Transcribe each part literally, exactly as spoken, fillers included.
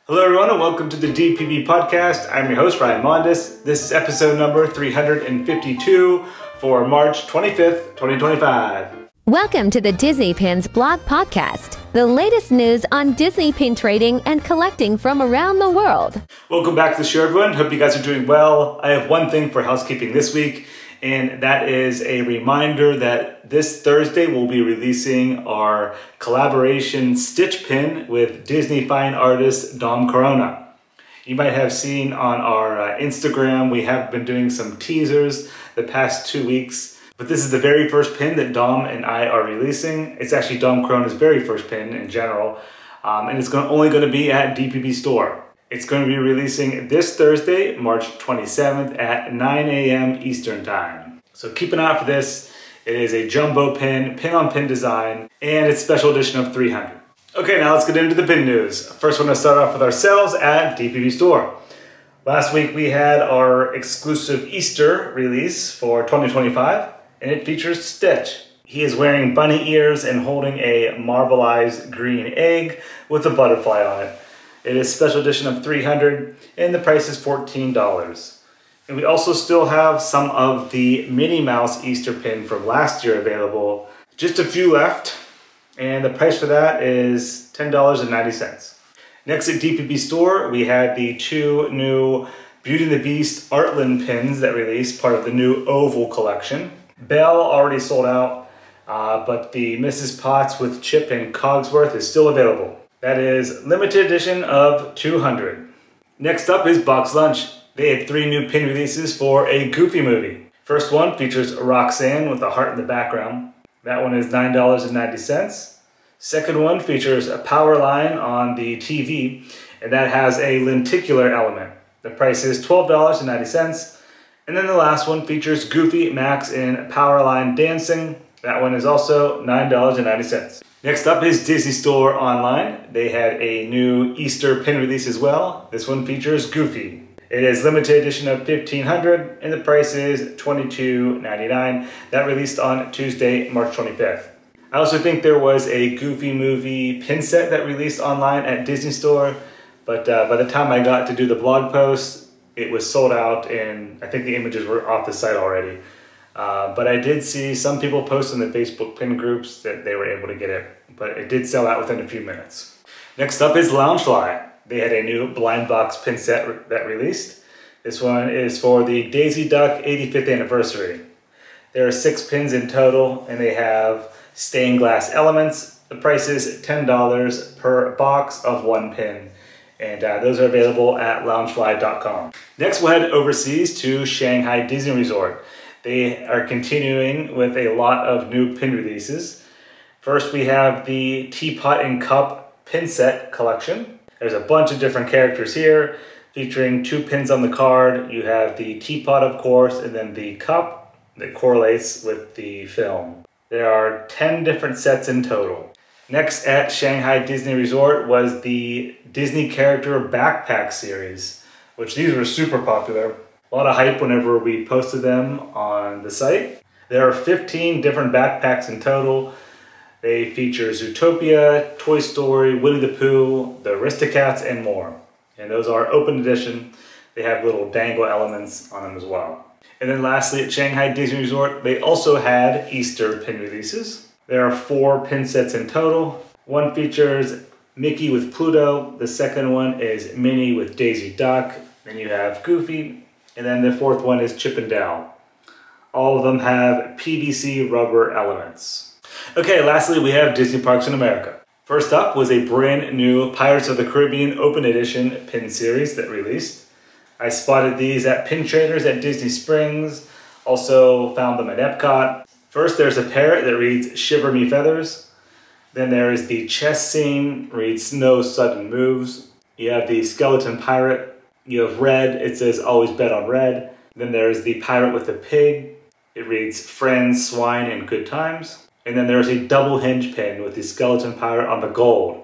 Hello everyone and welcome to the D P B podcast. I'm your host Ryan Mondes. This is episode number three hundred fifty-two for March twenty-fifth, twenty twenty-five. Welcome to the Disney Pins blog podcast, the latest news on Disney pin trading and collecting from around the world. Welcome back to the show everyone. Hope you guys are doing well. I have one thing for housekeeping this week, and that is a reminder that this Thursday we'll be releasing our collaboration stitch pin with Disney fine artist Dom Corona. You might have seen on our uh, Instagram, we have been doing some teasers the past two weeks, but this is the very first pin that Dom and I are releasing. It's actually Dom Corona's very first pin in general, um, and it's going, only going to be at D P B Store. It's going to be releasing this Thursday, March twenty-seventh at nine a m Eastern Time. So keep an eye out for this. It is a jumbo pin, pin-on-pin design, and it's special edition of three hundred. Okay, now let's get into the pin news. First, we're going to start off with ourselves at D P B Store. Last week, we had our exclusive Easter release for twenty twenty-five, and it features Stitch. He is wearing bunny ears and holding a marbleized green egg with a butterfly on it. It is special edition of three hundred, and the price is fourteen dollars. And we also still have some of the Minnie Mouse Easter pin from last year available. Just a few left, and the price for that is ten dollars and ninety cents. Next at D P B Store, we had the two new Beauty and the Beast Artland pins that released, part of the new Oval collection. Belle already sold out, uh, but the Missus Potts with Chip and Cogsworth is still available. That is limited edition of two hundred. Next up is Box Lunch. They had three new pin releases for a Goofy movie. First one features Roxanne with a heart in the background. That one is nine dollars and ninety cents. Second one features a power line on the T V, and that has a lenticular element. The price is twelve dollars and ninety cents. And then the last one features Goofy, Max, and Powerline dancing. That one is also nine dollars and ninety cents. Next up is Disney Store Online. They had a new Easter pin release as well. This one features Goofy. It is limited edition of fifteen hundred, and the price is twenty-two ninety-nine. That released on Tuesday, March twenty-fifth. I also think there was a Goofy movie pin set that released online at Disney Store, but uh, by the time I got to do the blog post, it was sold out, and I think the images were off the site already. Uh, but I did see some people post in the Facebook pin groups that they were able to get it, but it did sell out within a few minutes. Next up is Loungefly. They had a new blind box pin set re that released. This one is for the Daisy Duck eighty-fifth anniversary. There are six pins in total, and they have stained glass elements. The price is ten dollars per box of one pin. And uh, those are available at loungefly dot com. Next, we'll head overseas to Shanghai Disney Resort. They are continuing with a lot of new pin releases. First, we have the Teapot and Cup pin set collection. There's a bunch of different characters here, featuring two pins on the card. You have the teapot, of course, and then the cup that correlates with the film. There are ten different sets in total. Next at Shanghai Disney Resort was the Disney Character Backpack series, which these were super popular. A lot of hype whenever we posted them on the site. There are fifteen different backpacks in total. They feature Zootopia, Toy Story, Winnie the Pooh, the Aristocats, and more. And those are open edition. They have little dangle elements on them as well. And then lastly, at Shanghai Disney Resort, they also had Easter pin releases. There are four pin sets in total. One features Mickey with Pluto. The second one is Minnie with Daisy Duck. Then you have Goofy. And then the fourth one is Chip and Dale. All of them have P V C rubber elements. Okay, lastly, we have Disney Parks in America. First up was a brand new Pirates of the Caribbean Open Edition pin series that released. I spotted these at Pin Traders at Disney Springs. Also found them at Epcot. First, there's a parrot that reads Shiver Me Feathers. Then there is the chess scene, reads No Sudden Moves. You have the skeleton pirate. You have red, it says Always Bet on Red. Then there's the pirate with the pig. It reads Friends, Swine, and Good Times. And then there's a double hinge pin with the skeleton pirate on the gold.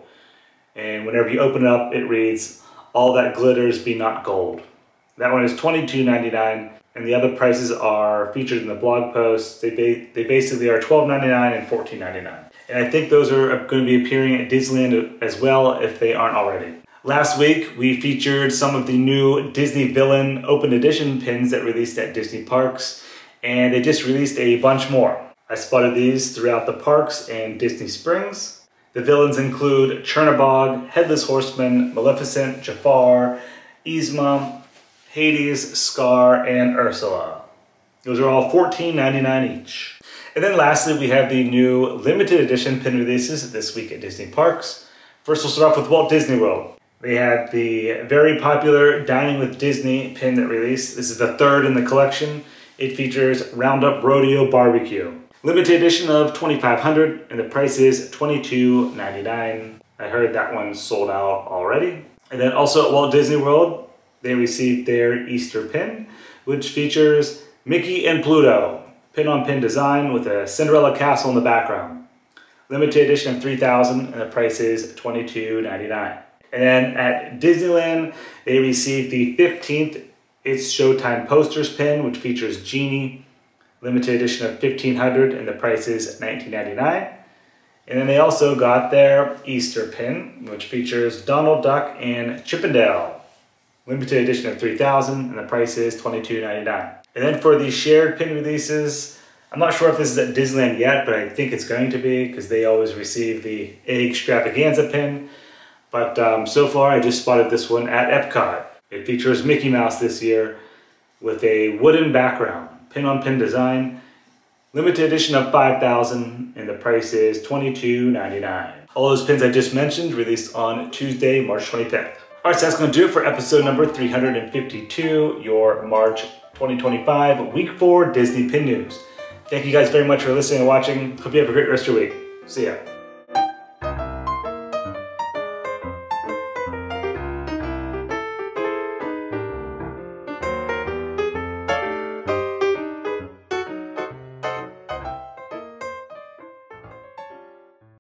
And whenever you open it up, it reads All That Glitters Be Not Gold. That one is twenty-two ninety-nine. And the other prices are featured in the blog post. They, ba they basically are twelve ninety-nine and fourteen ninety-nine. And I think those are going to be appearing at Disneyland as well if they aren't already. Last week, we featured some of the new Disney Villain Open Edition pins that released at Disney Parks, and they just released a bunch more. I spotted these throughout the parks and Disney Springs. The villains include Chernabog, Headless Horseman, Maleficent, Jafar, Yzma, Hades, Scar, and Ursula. Those are all fourteen ninety-nine each. And then lastly, we have the new limited edition pin releases this week at Disney Parks. First, we'll start off with Walt Disney World. They had the very popular Dining with Disney pin that released. This is the third in the collection. It features Roundup Rodeo Barbecue. Limited edition of twenty-five hundred, and the price is twenty-two ninety-nine. I heard that one sold out already. And then also at Walt Disney World, they received their Easter pin, which features Mickey and Pluto. Pin-on-pin design with a Cinderella castle in the background. Limited edition of three thousand, and the price is twenty-two ninety-nine. And then at Disneyland, they received the fifteenth It's Showtime Posters pin, which features Genie. Limited edition of fifteen hundred, and the price is nineteen ninety-nine. And then they also got their Easter pin, which features Donald Duck and Chippendale. Limited edition of three thousand, and the price is twenty-two ninety-nine. And then for the shared pin releases, I'm not sure if this is at Disneyland yet, but I think it's going to be because they always receive the Egg Extravaganza pin. But um, so far, I just spotted this one at Epcot. It features Mickey Mouse this year with a wooden background, pin-on-pin design, limited edition of five thousand, and the price is twenty-two ninety-nine. All those pins I just mentioned released on Tuesday, March twenty-fifth. All right, so that's going to do it for episode number three hundred fifty-two, your March twenty twenty-five Week four Disney Pin News. Thank you guys very much for listening and watching. Hope you have a great rest of your week. See ya.